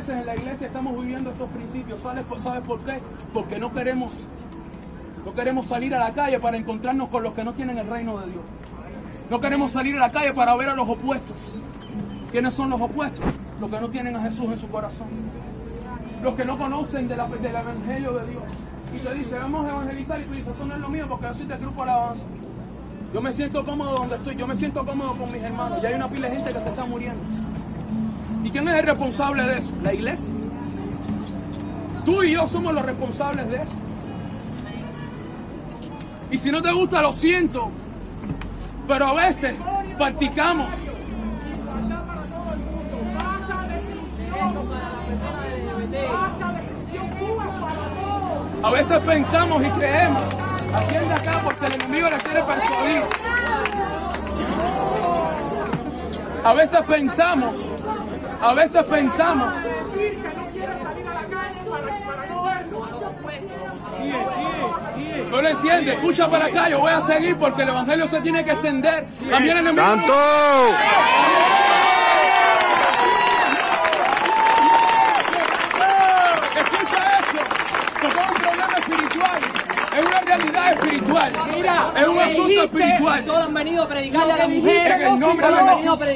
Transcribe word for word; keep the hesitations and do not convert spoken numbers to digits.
veces en la iglesia estamos viviendo estos principios. ¿Sabes, ¿Sabes por qué? Porque no queremos, no queremos salir a la calle para encontrarnos con los que no tienen el reino de Dios. No queremos salir a la calle para ver a los opuestos. ¿Quiénes son los opuestos? Los que no tienen a Jesús en su corazón. Los que no conocen de la, del evangelio de Dios. Y te dice, vamos a evangelizar, y tú dices, eso no es lo mío porque yo soy del grupo alabanza. Yo me siento cómodo donde estoy, yo me siento cómodo con mis hermanos. Ya hay una pila de gente que se está muriendo. ¿Y quién es el responsable de eso? La iglesia. Tú y yo somos los responsables de eso. Y si no te gusta, lo siento. Pero a veces practicamos. A veces pensamos y creemos. Atiende acá porque el enemigo le quiere persuadir. A veces pensamos, a veces pensamos. No lo entiende, escucha para acá, yo voy a seguir porque el evangelio se tiene que extender. También el enemigo. ¡Santo! Es una realidad espiritual. Mira, es un asunto espiritual. Todos han venido a predicarle a la mujer. En el nombre de Jesús.